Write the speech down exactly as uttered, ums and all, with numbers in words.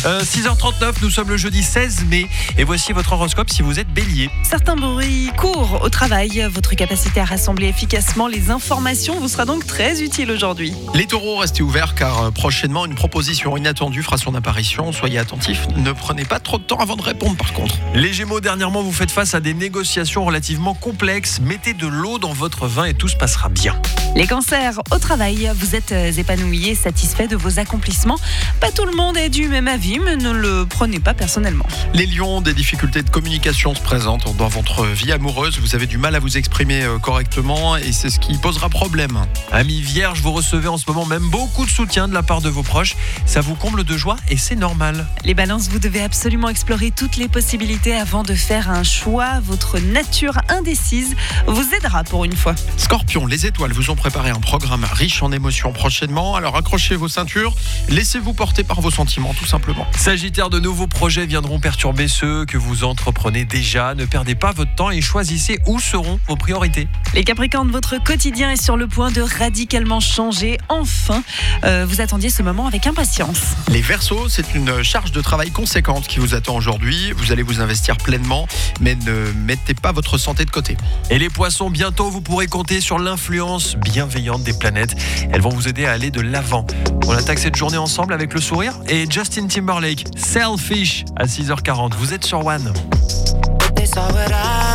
Euh, six heures trente-neuf, nous sommes le jeudi seize mai et voici votre horoscope si vous êtes bélier. Certains bruits courts au travail. Votre capacité à rassembler efficacement les informations vous sera donc très utile aujourd'hui. Les taureaux, restez ouverts car euh, prochainement une proposition inattendue fera son apparition. Soyez attentifs, ne prenez pas trop de temps avant de répondre par contre. Les gémeaux, dernièrement, vous faites face à des négociations relativement complexes. Mettez de l'eau dans votre vin et tout se passera bien. Les cancers, au travail, vous êtes épanoui et satisfait de vos accomplissements. Pas tout le monde est du même avis, mais ne le prenez pas personnellement. Les lions, des difficultés de communication se présentent dans votre vie amoureuse. Vous avez du mal à vous exprimer euh, correctement et c'est ce qui posera problème. Amis vierges, vous recevez en ce moment même beaucoup de soutien de la part de vos proches. Ça vous comble de joie et c'est normal. Les balances, vous devez absolument explorer toutes les possibilités avant de faire un choix. Votre nature indécise vous aidera pour une fois. Scorpion, les étoiles vous ont préparé un programme riche en émotions prochainement. Alors accrochez vos ceintures, laissez-vous porter par vos sentiments tout simplement. Sagittaire, de nouveaux projets viendront perturber ceux que vous entreprenez déjà. Ne perdez pas votre temps et choisissez où seront vos priorités. Les Capricornes, votre quotidien est sur le point de radicalement changer. Enfin, euh, vous attendiez ce moment avec impatience. Les Verseaux, c'est une charge de travail conséquente qui vous attend aujourd'hui. Vous allez vous investir pleinement, mais ne mettez pas votre santé de côté. Et les poissons, bientôt vous pourrez compter sur l'influence bienveillante des planètes. Elles vont vous aider à aller de l'avant. On attaque cette journée ensemble avec le sourire et Justin Timberlake, Selfish à six heures quarante. Vous êtes sur One.